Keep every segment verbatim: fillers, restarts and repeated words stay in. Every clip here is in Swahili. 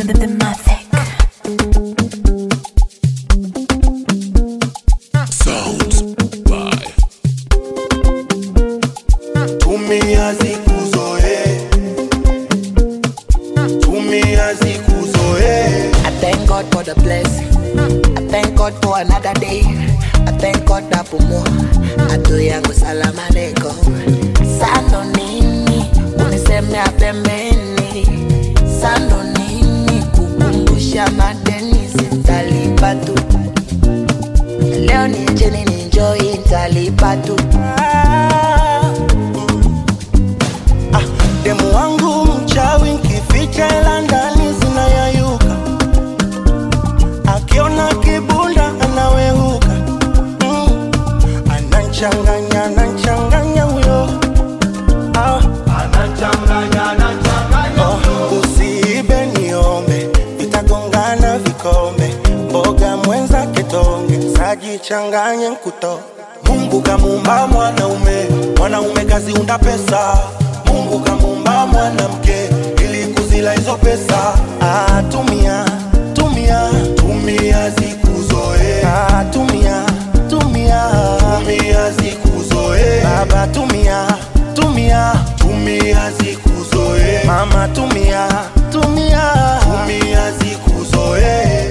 Sounds by Tumia zikuzoe, tumia zikuzoe. I thank God for the blessing. I thank God for another day. I thank God that more. Atu yangu salamu alaikum. Sando nini uniseme pembeni. Sando nini kukumbusha madeni sitalipa tu. Leo ni jeni ni enjoy nitalipa tu. Ah, demu wangu mchawi nkificha ila ndani zinayayuka. Akiona kibunda anaweuka. mm. Ananchanganya, ananchanganya huyo. ah. Anachanganya, anachanganya oh. Usiibe niombe, vitagongana vikombe. Mboga mwenza ketonge, sajichanganye nkuto. Mungu kamuumba mwanaume, mwanaume kazi unda pesa. Mungu kamuumba mwanamke, ili kuzila hizo pesa. Ah, tumia, tumia, Tumia zikuzoe, ah, tumia, tumia, tumia zikuzoe. baba tumia, tumia, Tumia zikuzoe, mama tumia, tumia, tumia zikuzoe.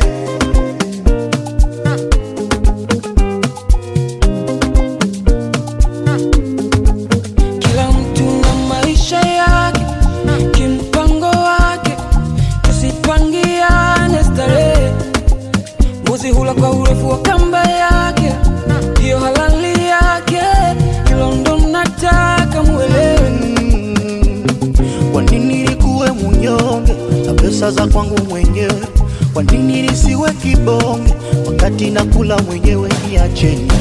Kila mtu na maisha yake, kimpango wake, tusipangiane starehe. Mbuzi hula kwa urefu wa kamba yake, hiyo halali yake, hilo ndo nataka muelewe. Kwa nini nilikuwe munyonge na pesa za kwangu mwenyewe? Kwa nini nisiwe kibonge wakati nakula mwenyewe? Niacheni,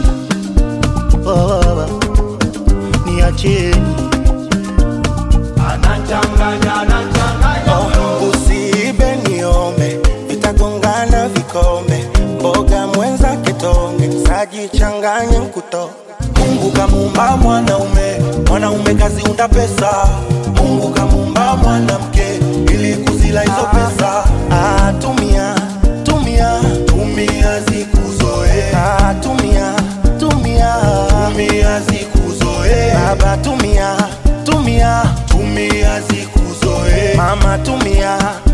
oh, niacheni. Anachanganya, anachanganya Oh, usiibe niombe, vitagongana vikombe. Mboga mwenza ketonge, sajichanganye nkuto. Mungu kamuumba mwanaume, mwanaume kazi unda pesa. Mungu kamuumba mwanamke, ili kuzila hizo pesa. Ah, tumia, tumia, Tumia zikuzoe, ah, tumia, tumia, tumia zikuzoe. baba tumia, tumia, Tumia zikuzoe, mama tumia,